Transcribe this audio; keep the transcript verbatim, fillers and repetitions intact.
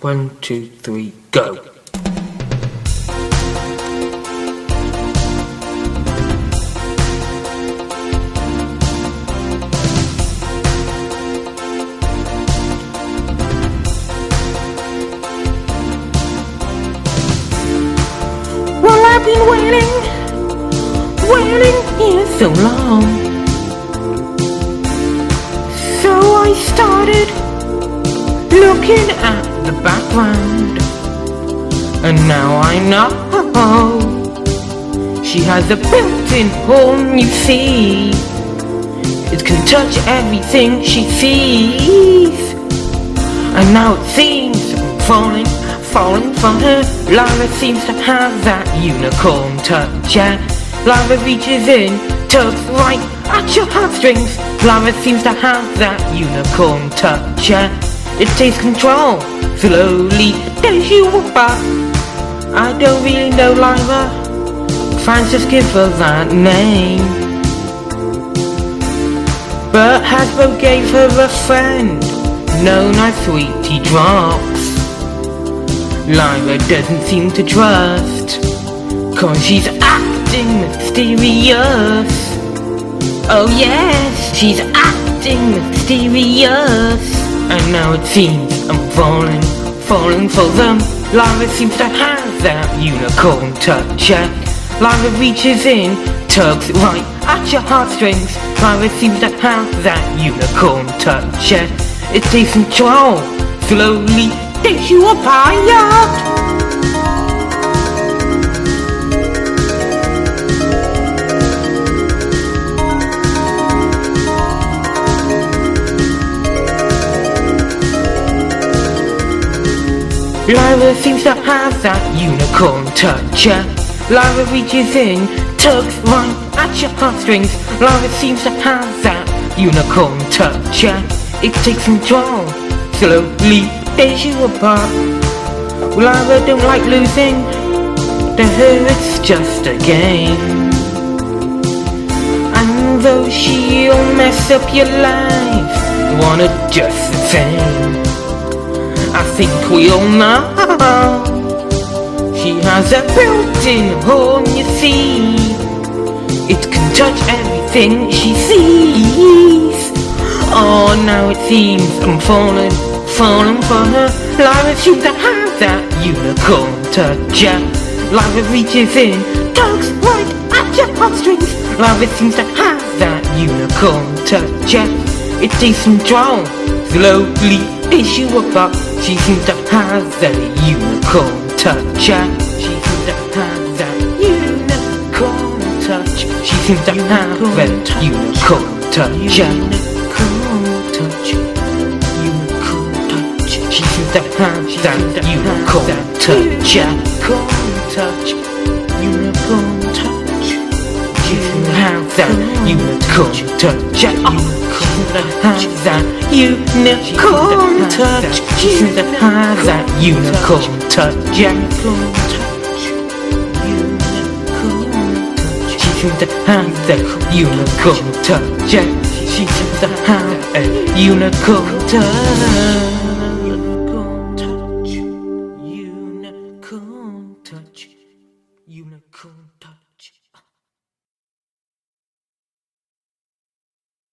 One, two, three, go! Well, I've been waiting, waiting here so long. So I started looking at the background, and now I know she has a built-in home, you see. It can touch everything she sees, and now it seems I'm falling, falling for her. Lara seems to have that unicorn touch, yeah. Lara reaches in, tugs right at your heartstrings. Lara seems to have that unicorn touch, yeah. It takes control, slowly takes you apart. I don't really know Lara, fans just give her that name. But Hasbro gave her a friend known as Sweetie Drops. Lara doesn't seem to trust, cause she's acting mysterious. Oh yes, she's acting mysterious. And now it seems I'm falling, falling for them. Lara seems to have that unicorn touch, yeah. Lara reaches in, tugs right at your heartstrings. Lara seems to have that unicorn touch, yeah. It takes control, slowly takes you up higher. Lara seems to have that unicorn touch, yeah. Lara reaches in, tugs right at your heartstrings. Lara seems to have that unicorn touch, yeah. It takes control, slowly takes you apart. Lara don't like losing, to her it's just a game. And though she'll mess up your life, you want it just the same. I think we all know she has a built-in home, you see. It can touch everything she sees. Oh, now it seems I'm falling, falling for her. Lara seems to have that unicorn touch, yeah. Lara reaches in, tugs right at your heartstrings. Lara seems to have that unicorn touch, yeah. It takes control, slowly takes you apart. She seems to have that unicorn touch, yeah. She seems to have that unicorn touch. She seems to have that unicorn touch, yeah. Unicorn touch, unicorn touch. She seems to have that unicorn touch, yeah. Unicorn touch, unicorn touch. She seems to have that unicorn touch, yeah. Has that unicorn touch. She seems to have that unicorn touch, yeah. She seems to have that unicorn touch, yeah. She seems to have a unicorn touch.